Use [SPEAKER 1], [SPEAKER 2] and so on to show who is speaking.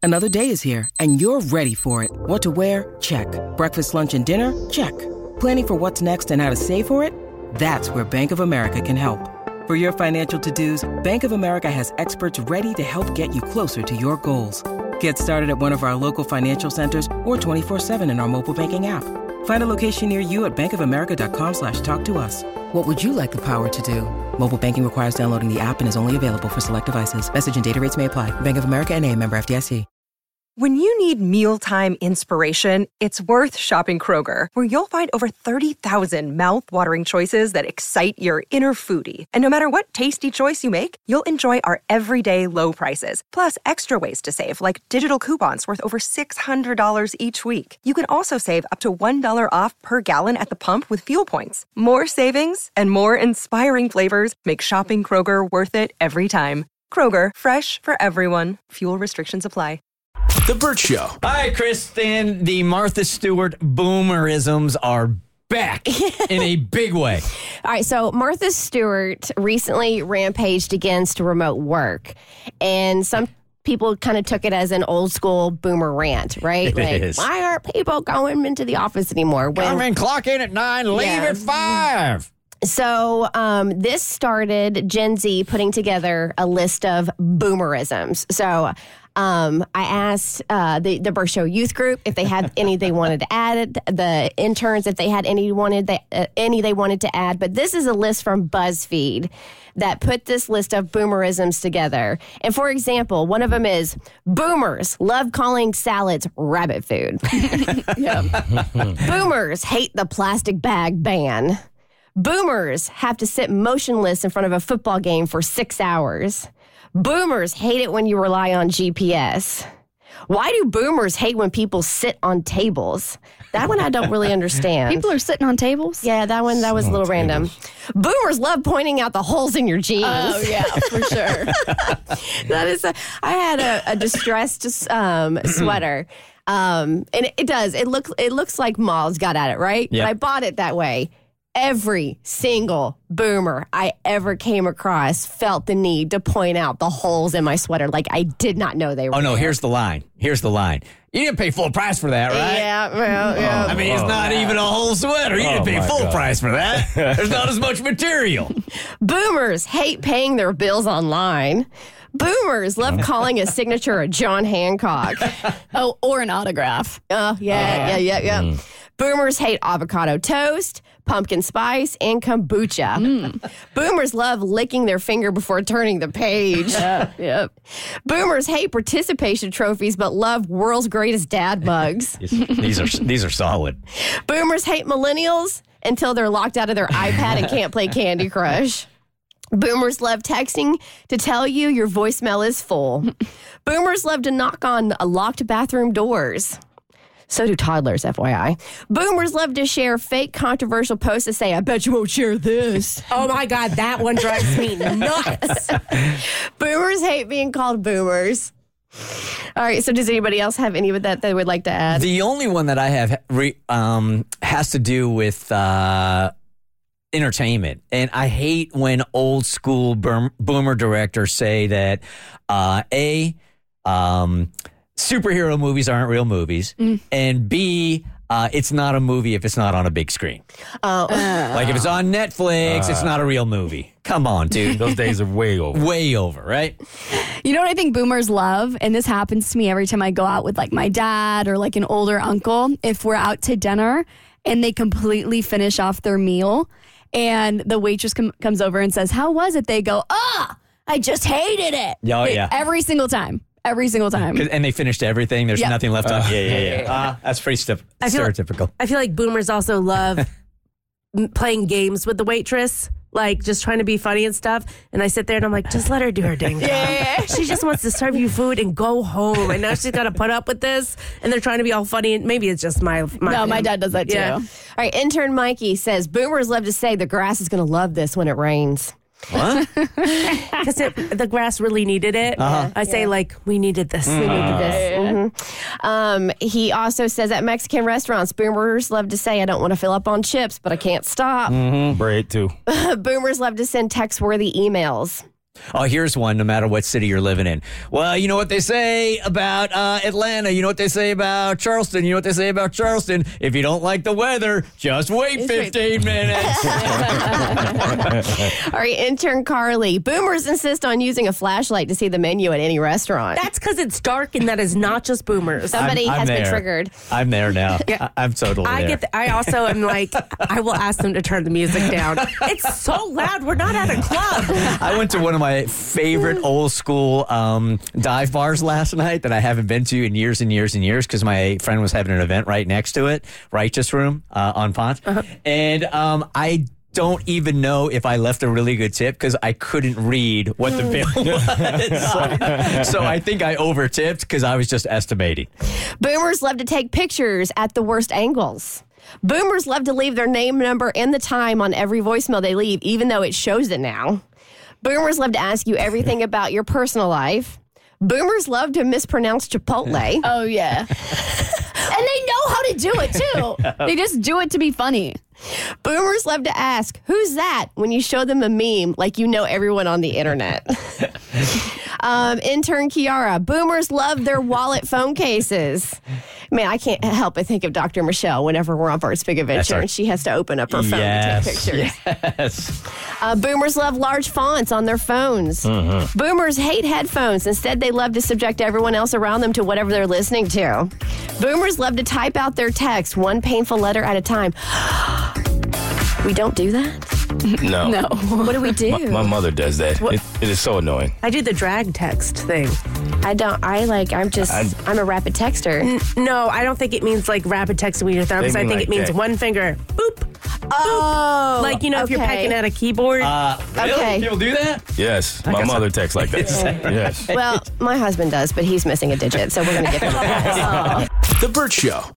[SPEAKER 1] Another day is here, and you're ready for it. What to wear? Check. Breakfast, lunch, and dinner? Check. Planning for what's next and how to save for it? That's where Bank of America can help. For your financial to-dos, Bank of America has experts ready to help get you closer to your goals. Get started at one of our local financial centers or 24/7 in our mobile banking app. Find a location near you at bankofamerica.com/talktous. What would you like the power to do? Mobile banking requires downloading the app and is only available for select devices. Message and data rates may apply. Bank of America N.A., member FDIC.
[SPEAKER 2] When you need mealtime inspiration, it's worth shopping Kroger, where you'll find over 30,000 mouth-watering choices that excite your inner foodie. And no matter what tasty choice you make, you'll enjoy our everyday low prices, plus extra ways to save, like digital coupons worth over $600 each week. You can also save up to $1 off per gallon at the pump with fuel points. More savings and more inspiring flavors make shopping Kroger worth it every time. Kroger, fresh for everyone. Fuel restrictions apply.
[SPEAKER 3] The Burt Show.
[SPEAKER 4] Hi, Kristen. The Martha Stewart boomerisms are back in a big way.
[SPEAKER 5] All right, so Martha Stewart recently rampaged against remote work, and some people kind of took it as an old school boomer rant, right?
[SPEAKER 4] It is.
[SPEAKER 5] Why aren't people going into the office anymore?
[SPEAKER 4] Come in, clock in at 9, leave at 5.
[SPEAKER 5] So this started Gen Z putting together a list of boomerisms. So I asked the Burt Show youth group if they had any they wanted to add, the interns if they had any they wanted to add. But this is a list from BuzzFeed that put this list of boomerisms together. And for example, one of them is boomers love calling salads rabbit food. Boomers hate the plastic bag ban. Boomers have to sit motionless in front of a football game for 6 hours. Boomers hate it when you rely on GPS. Why do boomers hate when people sit on tables? That one I don't really understand.
[SPEAKER 6] People are sitting on tables?
[SPEAKER 5] Yeah, that was a little random. Boomers love pointing out the holes in your jeans.
[SPEAKER 6] Oh, yeah, for sure.
[SPEAKER 5] I had a distressed sweater. And it does. It looks like Malls got at it, right?
[SPEAKER 4] Yep.
[SPEAKER 5] But I bought it that way. Every single boomer I ever came across felt the need to point out the holes in my sweater. Like I did not know they were.
[SPEAKER 4] Oh, no,
[SPEAKER 5] there.
[SPEAKER 4] here's the line. You didn't pay full price for that, right?
[SPEAKER 5] Yeah, well, yeah.
[SPEAKER 4] I mean, it's not even a whole sweater. You didn't pay full price for that. There's not as much material.
[SPEAKER 5] Boomers hate paying their bills online. Boomers love calling a signature a John Hancock.
[SPEAKER 6] Oh, or an autograph.
[SPEAKER 5] Oh, yeah. Boomers hate avocado toast, pumpkin spice, and kombucha. Boomers love licking their finger before turning the page.
[SPEAKER 6] Yep.
[SPEAKER 5] Boomers hate participation trophies but love world's greatest dad mugs.
[SPEAKER 4] These are solid.
[SPEAKER 5] Boomers hate millennials until they're locked out of their iPad and can't play Candy Crush. Boomers love texting to tell you your voicemail is full. Boomers love to knock on locked bathroom doors. So do toddlers, FYI. Boomers love to share fake controversial posts to say, I bet you won't share this.
[SPEAKER 7] Oh, my God, that one drives me nuts.
[SPEAKER 5] Boomers hate being called boomers. All right, so does anybody else have any of that they would like to add?
[SPEAKER 4] The only one that I have has to do with entertainment. And I hate when old school boomer directors say that, superhero movies aren't real movies, and B, it's not a movie if it's not on a big screen. Like if it's on Netflix, it's not a real movie. Come on, dude.
[SPEAKER 3] Those days are way over.
[SPEAKER 4] Way over, right?
[SPEAKER 6] You know what I think boomers love? And this happens to me every time I go out with like my dad or like an older uncle. If we're out to dinner and they completely finish off their meal and the waitress comes over and says, how was it? They go, I just hated it.
[SPEAKER 4] Oh, yeah.
[SPEAKER 6] Every single time. Every single time.
[SPEAKER 4] And they finished everything. There's nothing left on.
[SPEAKER 5] Yeah.
[SPEAKER 4] That's pretty stereotypical.
[SPEAKER 7] I feel like boomers also love playing games with the waitress, like just trying to be funny and stuff. And I sit there and I'm like, just let her do her dang job. She just wants to serve you food and go home. And now she's got to put up with this. And they're trying to be all funny. And maybe it's just my
[SPEAKER 6] dad does that too.
[SPEAKER 5] All right, intern Mikey says, boomers love to say the grass is going to love this when it rains.
[SPEAKER 4] What?
[SPEAKER 7] Because the grass really needed it. I say, like, we needed this. We needed this.
[SPEAKER 5] He also says at Mexican restaurants, boomers love to say, I don't want to fill up on chips, but I can't stop.
[SPEAKER 3] Braid, too.
[SPEAKER 5] Boomers love to send text-worthy emails.
[SPEAKER 4] Oh, here's one, no matter what city you're living in. Well, you know what they say about Atlanta. You know what they say about Charleston. You know what they say about Charleston. If you don't like the weather, just wait 15 minutes.
[SPEAKER 5] All right, intern Carly. Boomers insist on using a flashlight to see the menu at any restaurant.
[SPEAKER 7] That's because it's dark and that is not just boomers.
[SPEAKER 5] Somebody
[SPEAKER 4] I'm
[SPEAKER 5] has been
[SPEAKER 4] there.
[SPEAKER 5] triggered.
[SPEAKER 4] I'm there now. I'm totally there.
[SPEAKER 7] I also am like, I will ask them to turn the music down. It's so loud. We're not at a club.
[SPEAKER 4] I went to one of my favorite old school dive bars last night that I haven't been to in years and years and years because my friend was having an event right next to it, Righteous Room on Ponce. And I don't even know if I left a really good tip because I couldn't read what the bill was. So I think I over-tipped because I was just estimating.
[SPEAKER 5] Boomers love to take pictures at the worst angles. Boomers love to leave their name, number, and the time on every voicemail they leave, even though it shows it now. Boomers love to ask you everything about your personal life. Boomers love to mispronounce Chipotle.
[SPEAKER 6] Oh, yeah. And they know how to do it, too. They just do it to be funny.
[SPEAKER 5] Boomers love to ask, who's that? When you show them a meme like you know everyone on the internet. Intern Kiara, boomers love their wallet phone cases. Man, I can't help but think of Dr. Michelle whenever we're on Bart's Big Adventure and she has to open up her phone to take pictures.
[SPEAKER 4] Yes.
[SPEAKER 5] Boomers love large fonts on their phones. Boomers hate headphones. Instead, they love to subject everyone else around them to whatever they're listening to. Boomers love to type out their text one painful letter at a time. We don't do that?
[SPEAKER 3] No.
[SPEAKER 6] No.
[SPEAKER 5] What do we do?
[SPEAKER 3] My mother does that. It is so annoying.
[SPEAKER 7] I do the drag text thing.
[SPEAKER 5] I'm a rapid texter.
[SPEAKER 7] No, I don't think it means like rapid texting with your thumbs.
[SPEAKER 3] They
[SPEAKER 7] I
[SPEAKER 3] mean
[SPEAKER 7] think
[SPEAKER 3] like
[SPEAKER 7] it means
[SPEAKER 3] that.
[SPEAKER 7] one finger. Boop.
[SPEAKER 5] Oh.
[SPEAKER 7] Like, you know, if you're pecking at a keyboard.
[SPEAKER 4] Really?
[SPEAKER 5] Okay.
[SPEAKER 4] People do that?
[SPEAKER 3] Yes. My mother texts like that. Yes.
[SPEAKER 5] Well, my husband does, but he's missing a digit, so we're going to give him a pass.
[SPEAKER 3] The Burt Show.